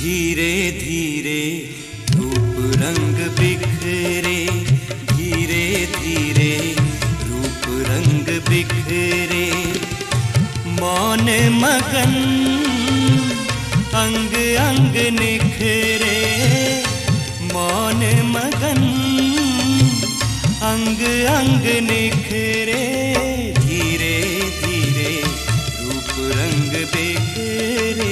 धीरे धीरे रूप रंग बिखरे, धीरे धीरे रूप रंग बिखरे। मौन मगन अंग अंग निखरे, मौन मगन अंग अंग निखरे। धीरे धीरे रूप रंग बिखरे।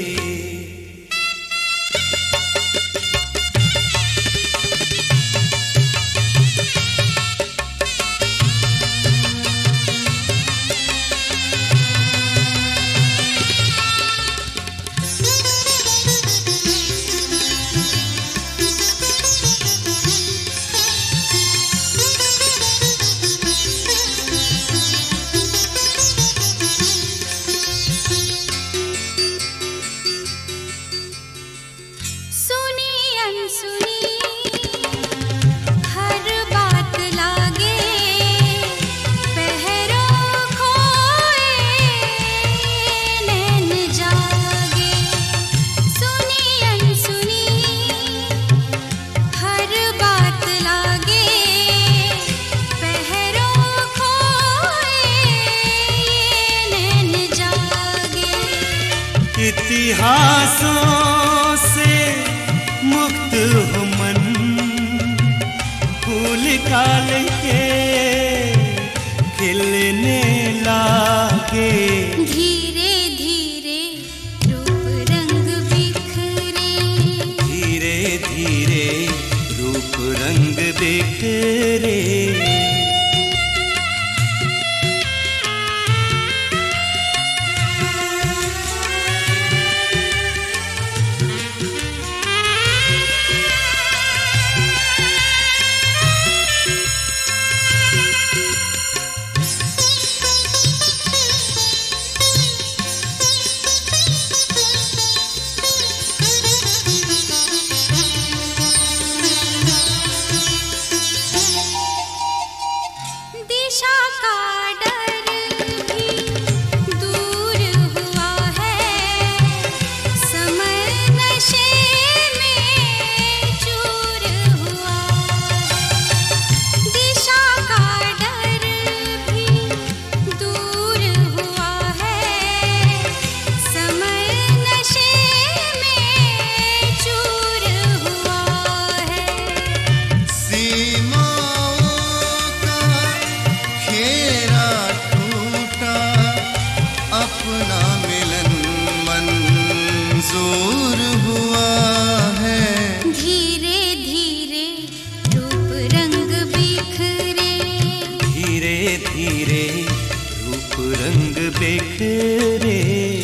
इतिहासों से मुक्त हो मन, फूल काल के खिलने लागे। धीरे धीरे रूप रंग बिखरे, धीरे धीरे रूप रंग बिखरे। दिशा का डर भी दूर हुआ है, समय नशे में चूर हुआ है। दिशा का डर भी दूर हुआ है, समय नशे में चूर हुआ है। अपना मिलन मंजूर हुआ है। धीरे धीरे रूप रंग बिखरे, धीरे धीरे रूप रंग बिखरे।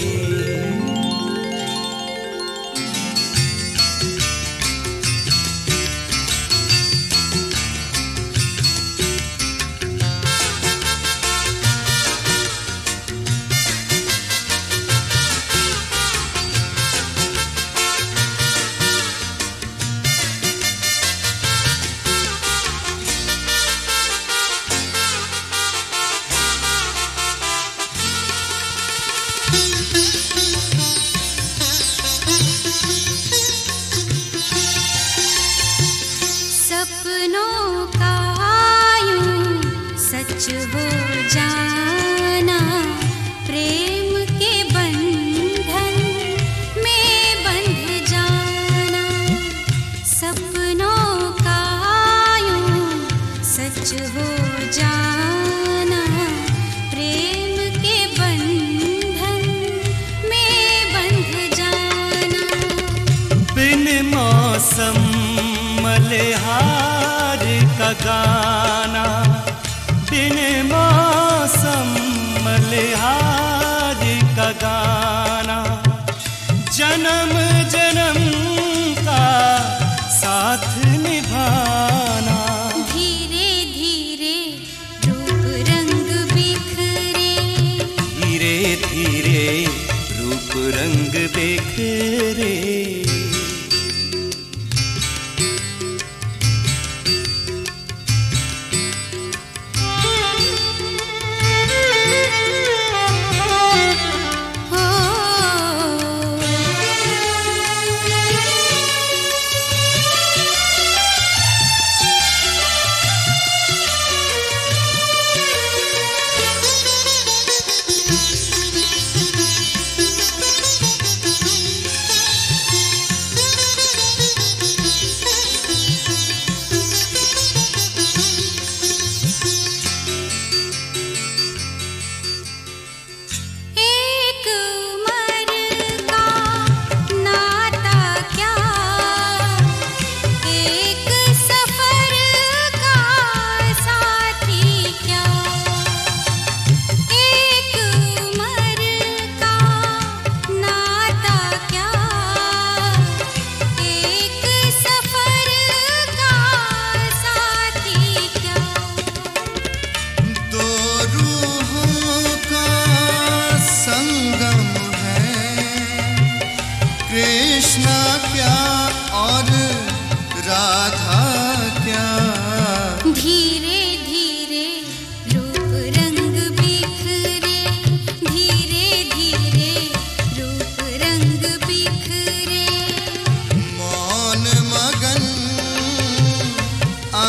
सपनों का यूं सच हो जाना, प्रेम के बंधन में बंध जाना। सपनों का यूं सच हो जाना, प्रेम के बंधन में बंध जाना। बिन मौसम मल्हार का गाना, बिन मौसम मल्हार का गाना। जन्म जन्म का साथ निभाना। धीरे धीरे रूप रंग बिखरे, धीरे धीरे रूप रंग बिखरे।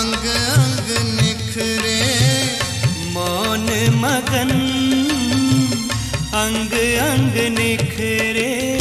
अंग अंग निखरे, मौन मगन अंग अंग निखरे।